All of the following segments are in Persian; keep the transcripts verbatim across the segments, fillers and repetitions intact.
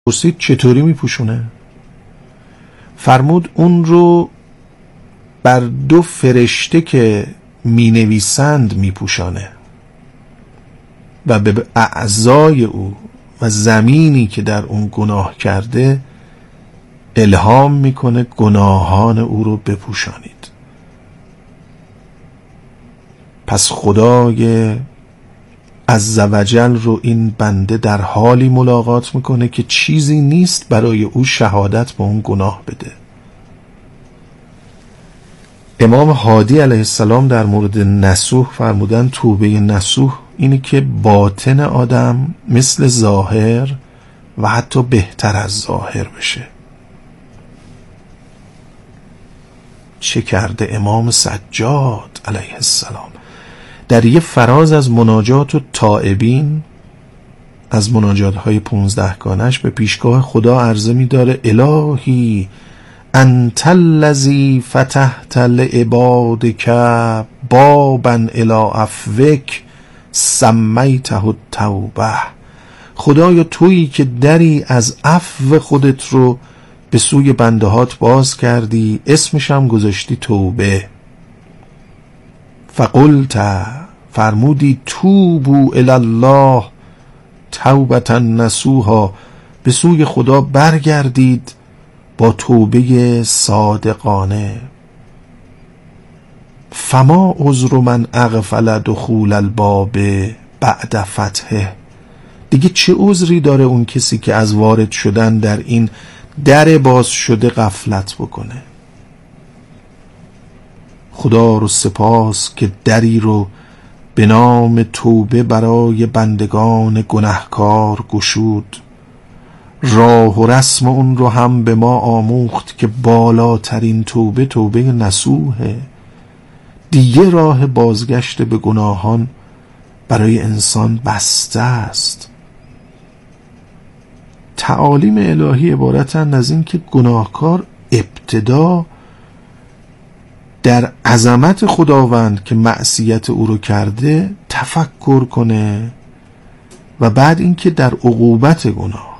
پرسید چطوری میپوشونه؟ فرمود اون رو بر دو فرشته که مینویسند میپوشانه و به اعضای او و زمینی که در اون گناه کرده الهام میکنه گناهان او رو بپوشانید. پس خدای عزوجل رو این بنده در حالی ملاقات میکنه که چیزی نیست برای او شهادت به اون گناه بده. امام هادی علیه السلام در مورد نصوح فرمودن توبه نصوح اینه که باطن آدم مثل ظاهر و حتی بهتر از ظاهر بشه. چه کرده امام سجاد علیه السلام در یه فراز از مناجات و تائبین، از مناجات های پونزده گانش به پیشگاه خدا عرضه می داره الهی انت الذی فتحت لعبادک بابا الی عفوک سمیته التوبه. خدایا تویی که دری از عفو خودت رو به سوی بندهات باز کردی، اسمش هم گذاشتی توبه. فقلت فرمودی توبوا الی الله توبة نصوحا، به سوی خدا برگردید با توبه صادقانه. فما عذر من اغفل دخول الباب بعد فتحه، دیگه چه عذری داره اون کسی که از وارد شدن در این در باز شده غفلت بکنه؟ خدا رو سپاس که دری رو به نام توبه برای بندگان گناهکار گشود. راه و رسم اون رو هم به ما آموخت که بالاترین توبه توبه نصوحه. دیگه راه بازگشت به گناهان برای انسان بسته است. تعالیم الهی عبارتند از این که گناهکار ابتدا در عظمت خداوند که معصیت او رو کرده تفکر کنه و بعد اینکه در عقوبت گناه،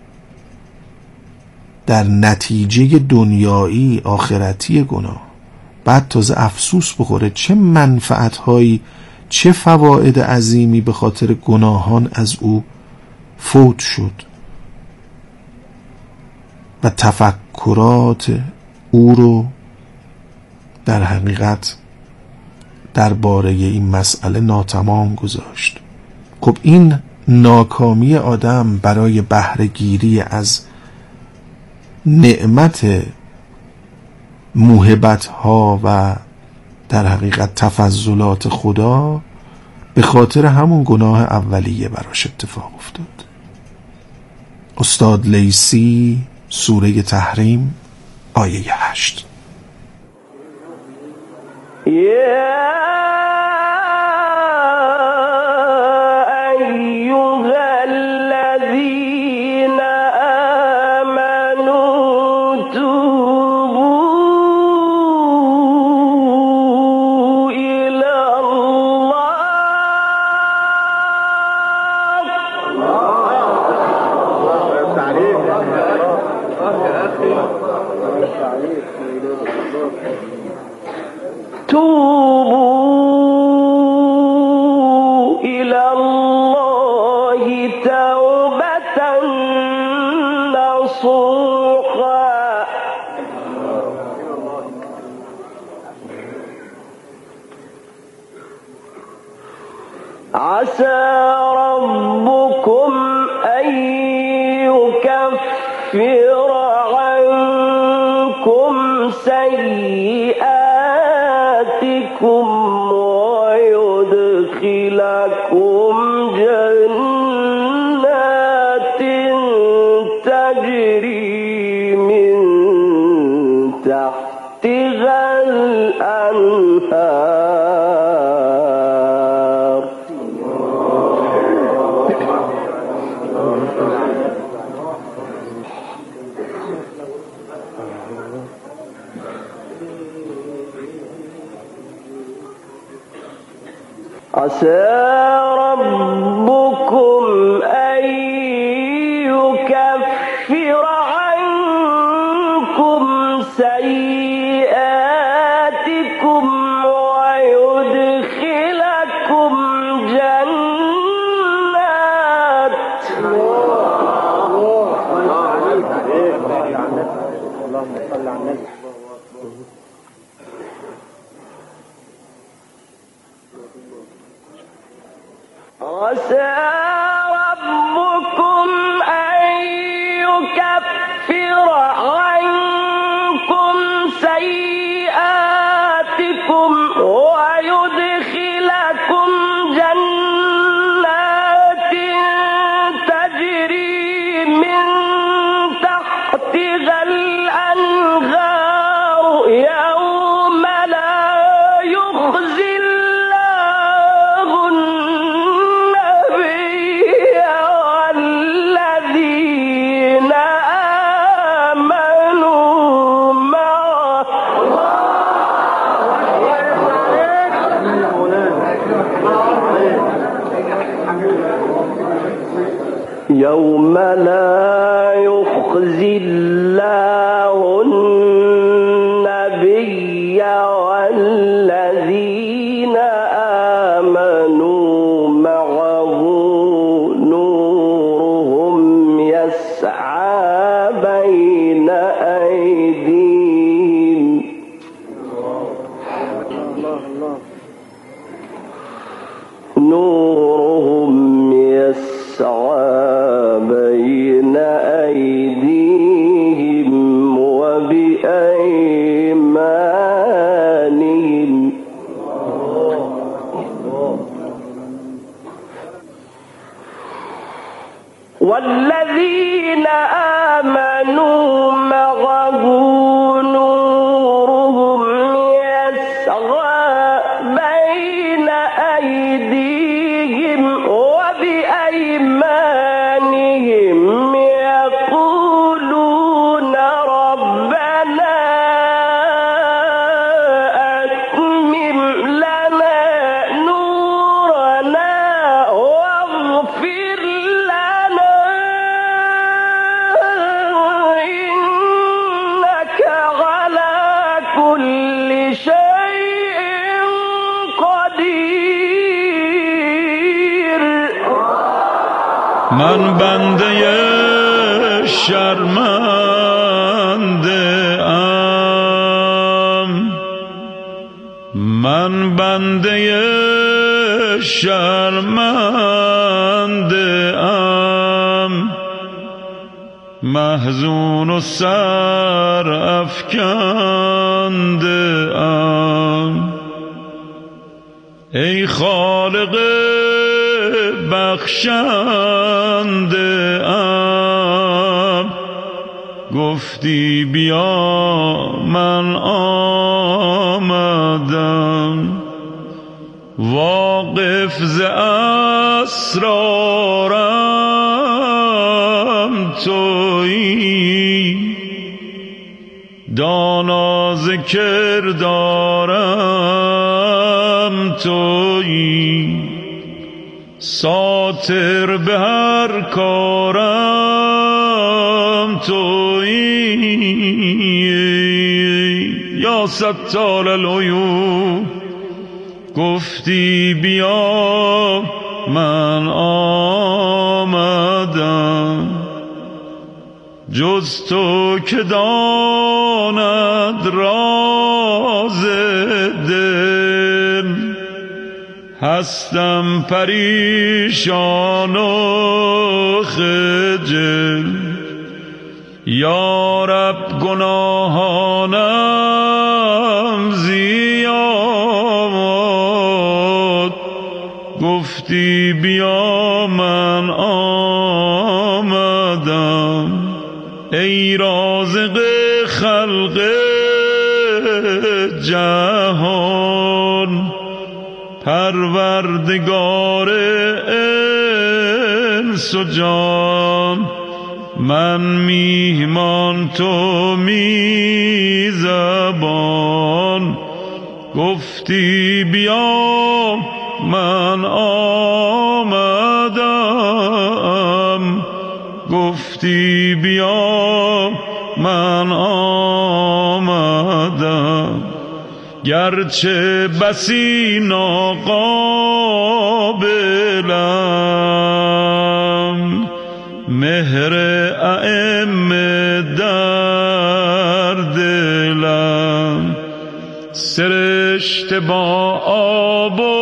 در نتیجه دنیایی آخرتی گناه، بعد تازه افسوس بخوره چه منفعتهایی چه فواید عظیمی به خاطر گناهان از او فوت شد و تفکرات او رو در حقیقت درباره این مسئله ناتمام گذاشت. خب این ناکامی آدم برای بهره گیری از نعمت موهبت ها و در حقیقت تفضلات خدا به خاطر همون گناه اولیه براش اتفاق افتاد. استاد لیثی سوره تحریم آیه هشت. توبوا إلى الله توبة نصوحا عسى ربكم أن يكفر عنكم سيئاتكم ويدخلكم جنات تجري من تحتها الأنهار عسى ربكم أن يكفر يكفر عنكم سيئاتكم ويدخلكم جنات اللهم صل على النبي. عسى ربكم أن يكفر عنكم سيئاتكم ويدخلكم جنات تجري من تحتها الأنهار يوم لا يخزي الله النبي والذين آمنوا معه يوم لا يخزي الله النبي والذين آمنوا معه نورهم يسعى بين أيديهم نورهم يسعى بين أيديهم وبأيمانهم والذين آمنوا معه نورهم يسعى بين أيديهم وبأيمانهم يقولون ربنا أتمم لنا نورنا واغفر لنا إنك على كل شيء قدير. من بنده شرمنده ام من بنده شرمنده ام محزون و سر افکنده ام ای خالق بخشنده ام گفتی بیا من آمدم واقف ز اسرارم تویی دانا ز کردارم تویی ساتر به هر کارم تویی یا ستار العیوب گفتی بیا من آمدم جز تو که داند راز دل هستم پریشان و خجل یا رب گناهانم زیاد گفتی بیا من آمدم ای رازق خلق جهان پروردگار انس و جان من میهمان تو میزبان گفتی بیا من آمدم گفتی بیا من آمدم، گرچه بسی ناقابلم، مهر ائمه در دلم، سرشته با آب و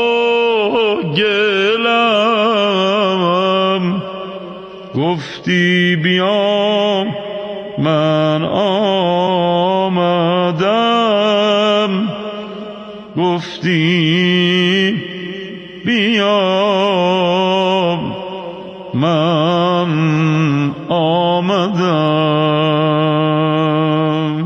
گلم، گفتی بیام من آمدم، گفتی بیام من آمدم.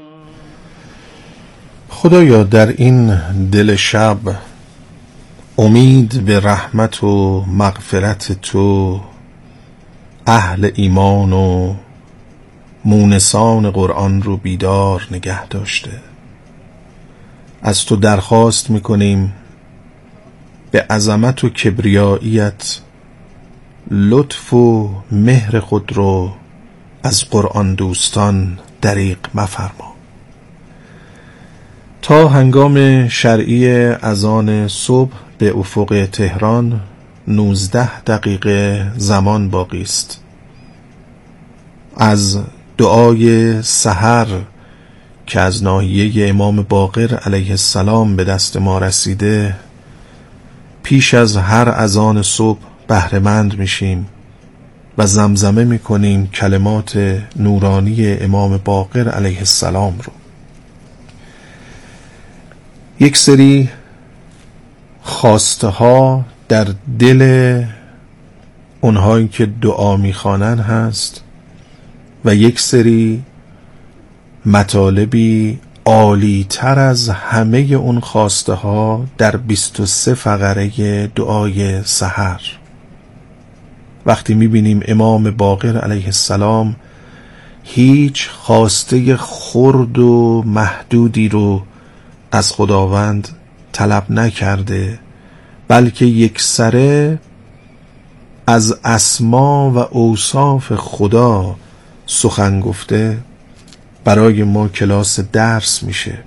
خدایا در این دل شب امید به رحمت و مغفرت تو اهل ایمان و مونسان قرآن رو بیدار نگه داشته. از تو درخواست میکنیم به عظمت و کبریاییت لطف و مهر خود رو از قرآن دوستان دریغ مفرما. تا هنگام شرعی اذان صبح به افق تهران نوزده دقیقه زمان باقی است. از دعای سحر که از ناحیه امام باقر علیه السلام به دست ما رسیده، پیش از هر اذان صبح بهره‌مند میشیم و زمزمه میکنیم کلمات نورانی امام باقر علیه السلام رو. یک سری خواسته ها در دل اونهایی که دعا میخوانن هست و یک سری مطالبی عالی تر از همه اون خواسته ها در بیست و سه فقره دعای سحر. وقتی میبینیم امام باقر علیه السلام هیچ خواسته خرد و محدودی رو از خداوند طلب نکرده، بلکه یکسره از اسما و اوصاف خدا سخن گفته، برای ما کلاس درس میشه.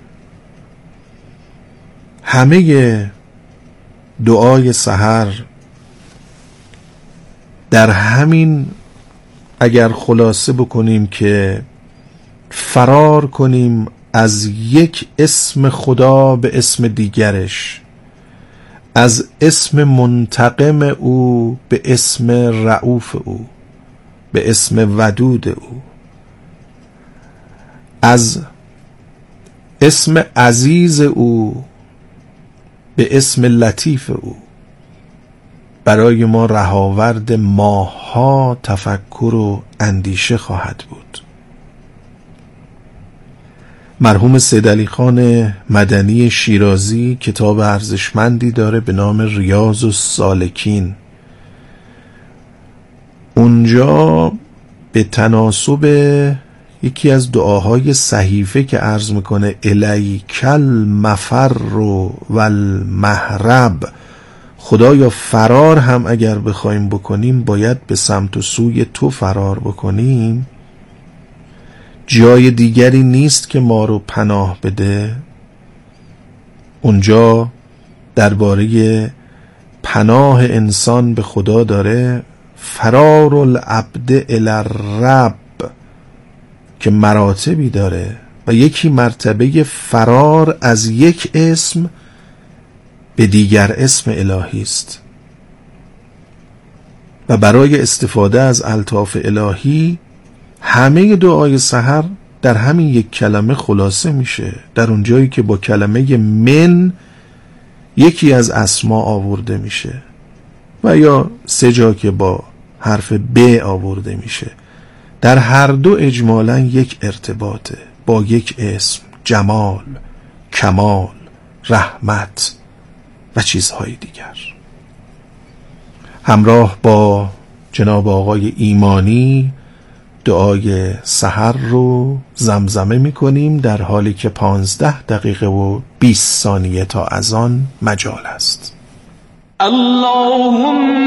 همه دعای سحر در همین اگر خلاصه بکنیم که فرار کنیم از یک اسم خدا به اسم دیگرش، از اسم منتقم او به اسم رؤوف او، به اسم ودود او، از اسم عزیز او به اسم لطیف او، برای ما رهاورد ماه‌ها تفکر و اندیشه خواهد بود. مرحوم سید علی خان مدنی شیرازی کتاب ارزشمندی داره به نام ریاض السالکین. اونجا به تناسب یکی از دعاهای صحیفه که عرض میکنه الیکل مفر و المهرب، خدایا فرار هم اگر بخوایم بکنیم باید به سمت و سوی تو فرار بکنیم، جای دیگری نیست که ما رو پناه بده. اونجا درباره پناه انسان به خدا داره فرار العبد الی الرب که مراتبی داره و یکی مرتبه فرار از یک اسم به دیگر اسم الهی است و برای استفاده از الطاف الهی همه دعای سحر در همین یک کلمه خلاصه میشه. در اون جایی که با کلمه من یکی از اسما آورده میشه و یا سه جا که با حرف ب آورده میشه، در هر دو اجمالاً یک ارتباطه با یک اسم، جمال، کمال، رحمت و چیزهای دیگر. همراه با جناب آقای ایمانی دعای سحر رو زمزمه میکنیم در حالی که پانزده دقیقه و بیست ثانیه تا اذان مجال است. اللهم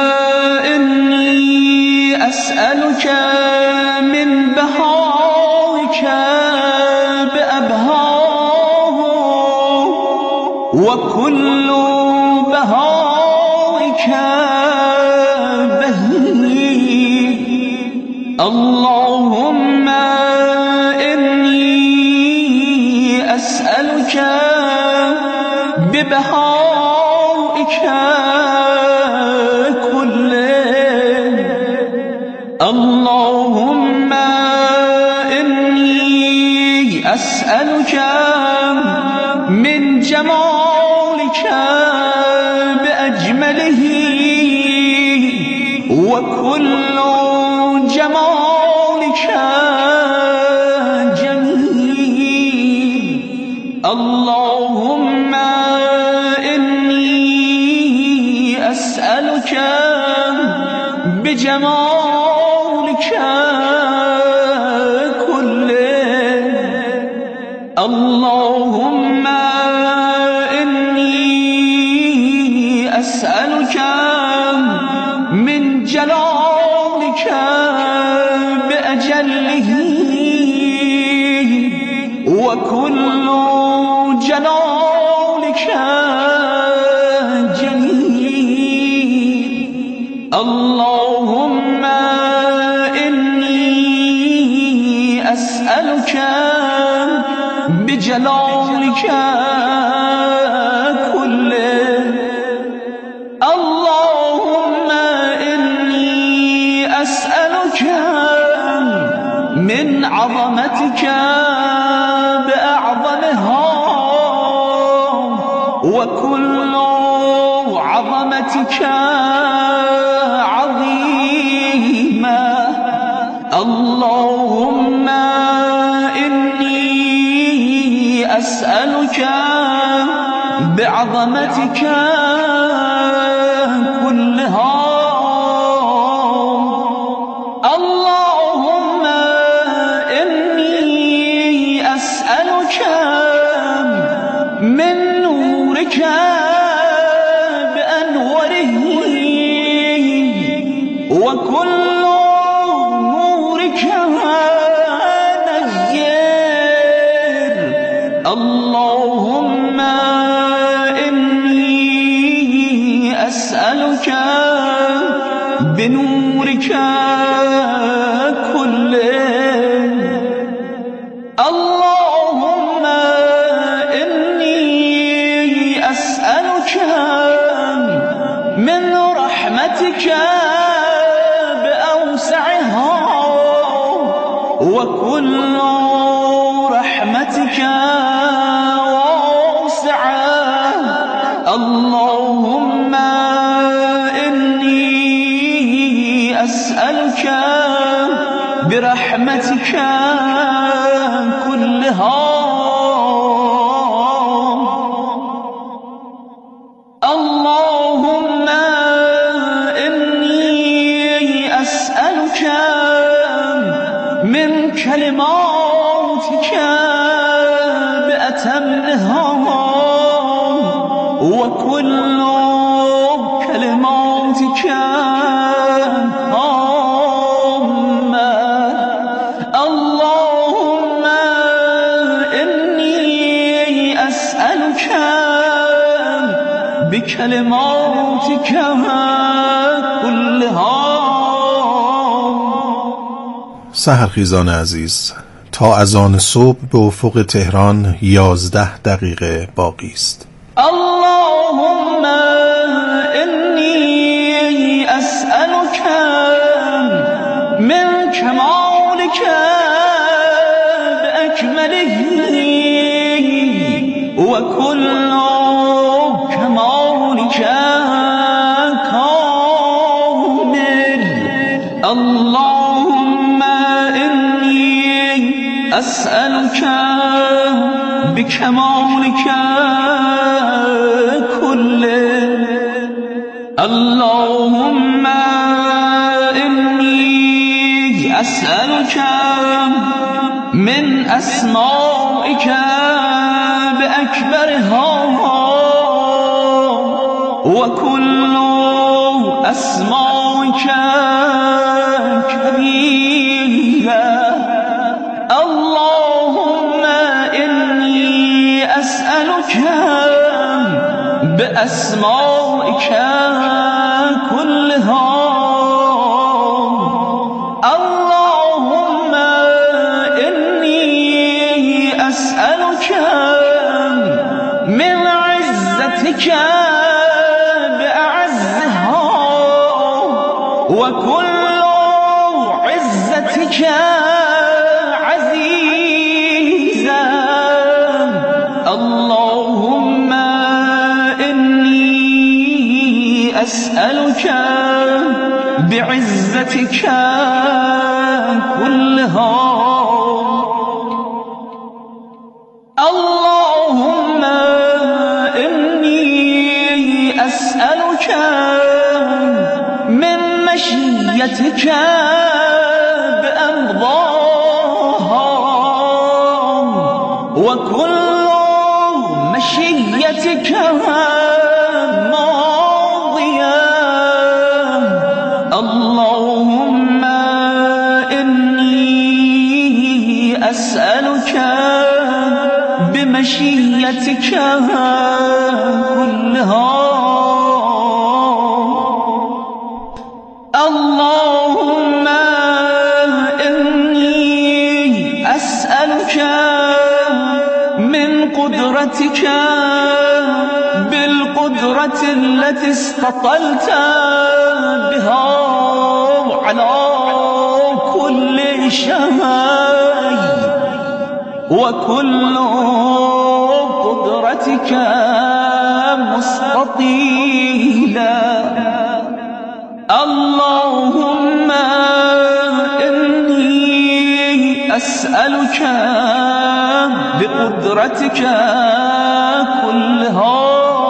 إني أسألك من بهائم اللهم إني أسألك ببهائك كله اللهم إني أسألك من جمالك بأجمله وكل جمالك جميل اللهم إني أسألك بجمالك كله اللهم إني أسألك من جلالك بأجله وكل جلالك جميل اللهم إني أسألك بجلالك كله اللهم إني أسألك من عظمتك بأعظمها وكل عظمتك عظيمة اللهم إني أسألك بعظمتك كلها اللهم إني أسألك من نورك بأنوره وكل نورك نير اللهم إني أسألك بنورك كله اللهم إني أسألك من رحمتك بأوسعها وكل رحمتك واسعة اللهم إني أسألك برحمتك كلها اللهم إني أسألك من كلماتك بأتمها وكل كلماتك تامة اللهم إني أسألك بكلماتك كلها. سحرخیزان عزیز، تا اذان صبح به افق تهران یازده دقیقه باقی است. اللهم إني أسألك من كمالك بأكمله وكل كمالك كامل اللهم إني أسألك بكمالك كله اللهم إني أسألك من أسمائك بأكبرها وكل أسمائك كبيرة اللهم إني أسألك بأسمائك كلها اللهم وكل عزتك عزيزا اللهم إني أسألك بعزتك كلها اللهم إني أسألك من مشيتك بأمضاها وكل مشيتك ماضية اللهم إني أسألك بمشيتك كلها اللهم إني أسألك من قدرتك بالقدرة التي استطلت بها على كل شيء وكل قدرتك مستطيلا اللهم إني أسألك بقدرتك كلها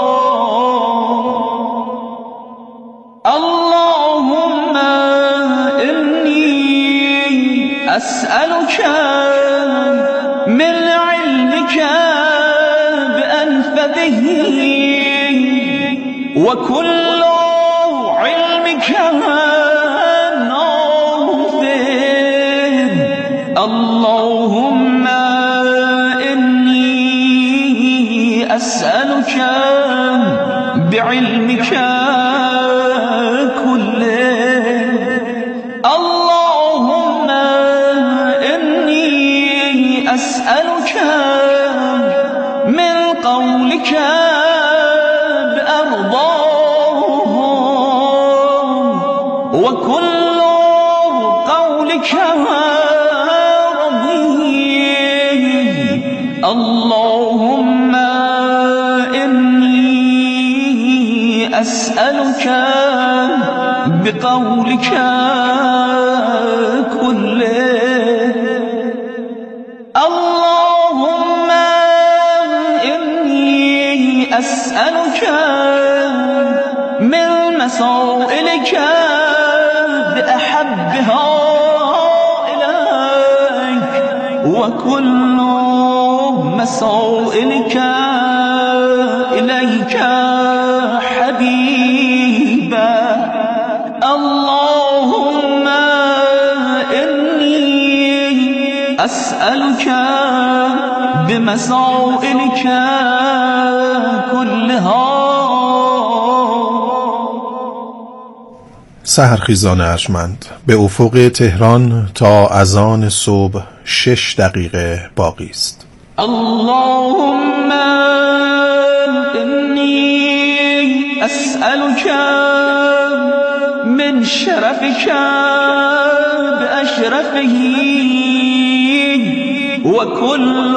اللهم إني أسألك من علمك بأنفذه وكل علمك نافذ اللهم إني أسألك بعلمك كله اللهم إني أسألك من قولك بأرضاه وكل قولك رضي اللهم إني أسألك بقولك كله اللهم إني أسألك من مسائلك بأحبها إليك وكل مسائلك إليك حبيبا اللهم إني أسألك بمسائلك كلها. سحرخیزان ارجمند، به افق تهران تا اذان صبح شش دقیقه باقی است. اللهم إني أسألك من شرفك بأشرفه وكل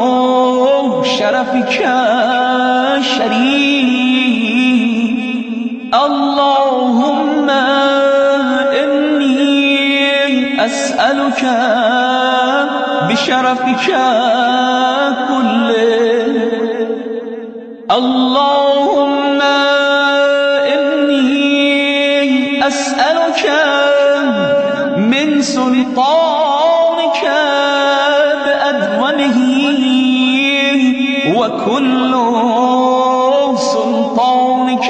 شرفك شريك اللهم إني أسألك بشرفك كله اللهم إني أسألك من سلطانك بأدومه وكل سلطانك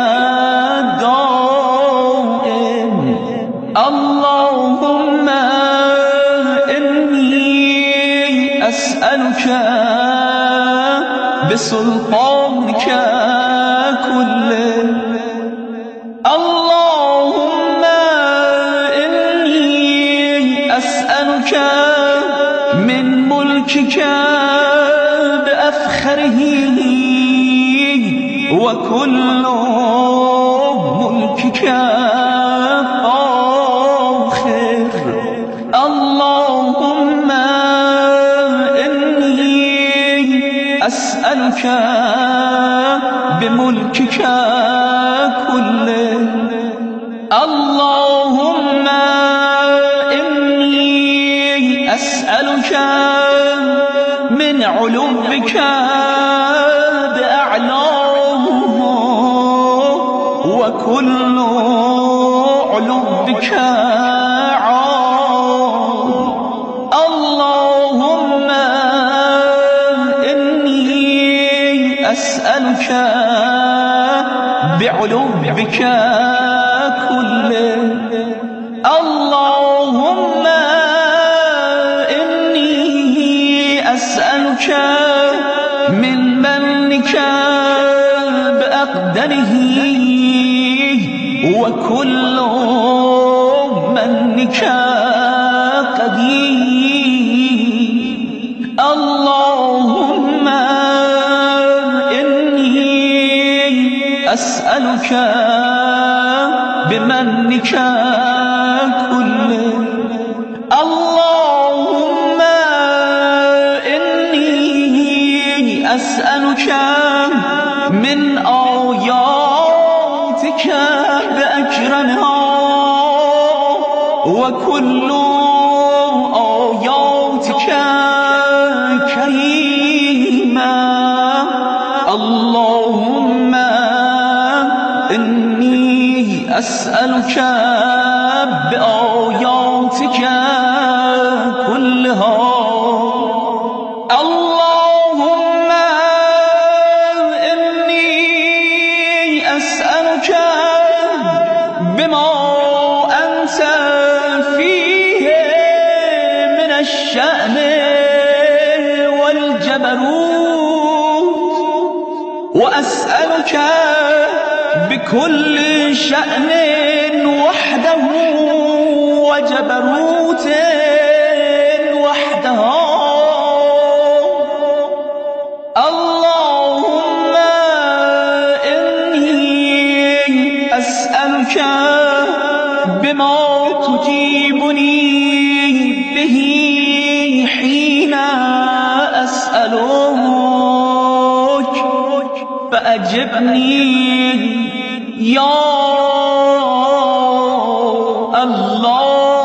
دائم اللهم إني أسألك بسلطانك كله اللهم إني أسألك من ملكك بأفخره وكل ملكك أسألك بملكك كله اللهم إني أسألك من علوك بأعلاه وكل علوك عام اللهم إني أسألك بعلوك كله اللهم إني أسألك من منك بأقدره وكل منك قدير اللهم إني أسألك بمنك كله اللهم إني أسألك من آياتك بأكرمها وكل آياتك كريما اللهم إني أسألك بآياتك كلها اللهم إني أسألك بما أنت فيه من الشأن والجبروت وأسألك بكل شأن وحده وجبروت وحدها اللهم إني أسألك بما تجيبني به حين أسألك فأجبني يا الله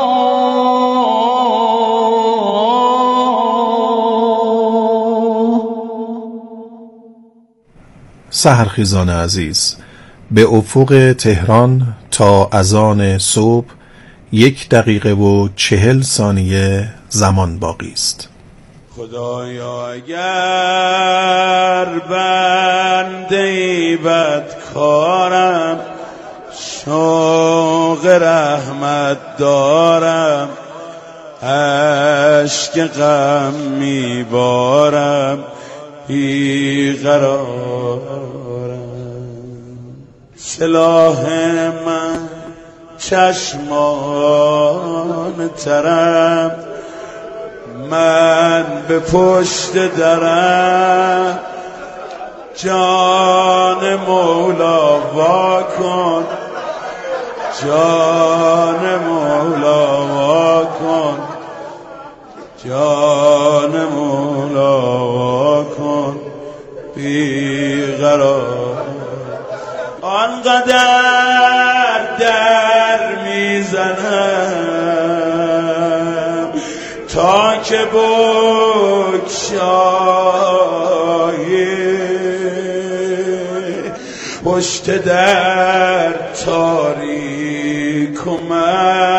سحرخیزان عزیز، به افق تهران تا اذان صبح یک دقیقه و چهل ثانیه زمان باقی است. خدایا اگر بنده بدکارم شوق رحمت دارم اشک غم میبارم بیقرارم سلاح من چشمان ترم من به پشت درم جان مولا وا کن جان مولا وا کن جان مولا وا کن بیقرار آنقدر در میزنم تا که بگشایی پشت در تاریک و من